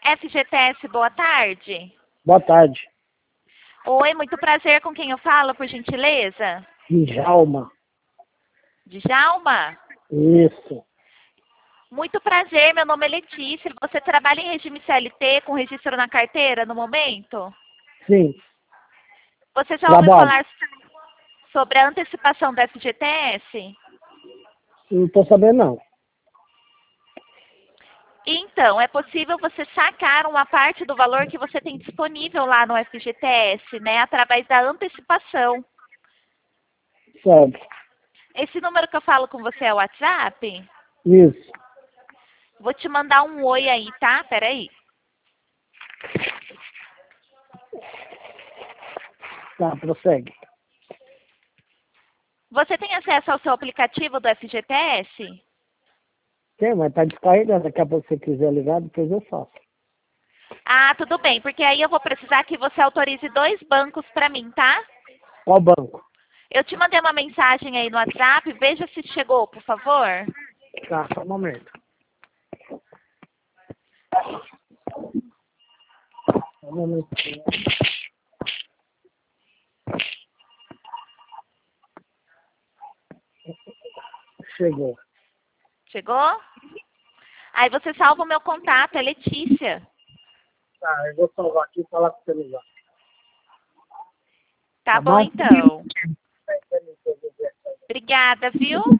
FGTS, boa tarde. Boa tarde. Oi, muito prazer, com quem eu falo, por gentileza? Djalma. Djalma? Isso. Muito prazer, meu nome é Letícia. Você trabalha em regime CLT com registro na carteira no momento? Sim. Você já ouviu Trabalho. falar sobre a antecipação da FGTS? Não estou sabendo, não. Então, é possível você sacar uma parte do valor que você tem disponível lá no FGTS, né? Através da antecipação. Certo. Esse número que eu falo com você é o WhatsApp? Isso. Vou te mandar um oi aí, tá? Peraí. Tá, prossegue. Você tem acesso ao seu aplicativo do FGTS? Tem, mas tá descarregando. Daqui a pouco, se você quiser ligar, depois eu faço. Ah, tudo bem, porque aí eu vou precisar que você autorize 2 bancos para mim, tá? Qual banco? Eu te mandei uma mensagem aí no WhatsApp, veja se chegou, por favor. Tá, só um momento. Só um momento. Chegou. Chegou? Aí você salva o meu contato, é Letícia. Tá, eu vou salvar aqui e falar com o celular. Tá Tá bom, bom? então. Obrigada, viu?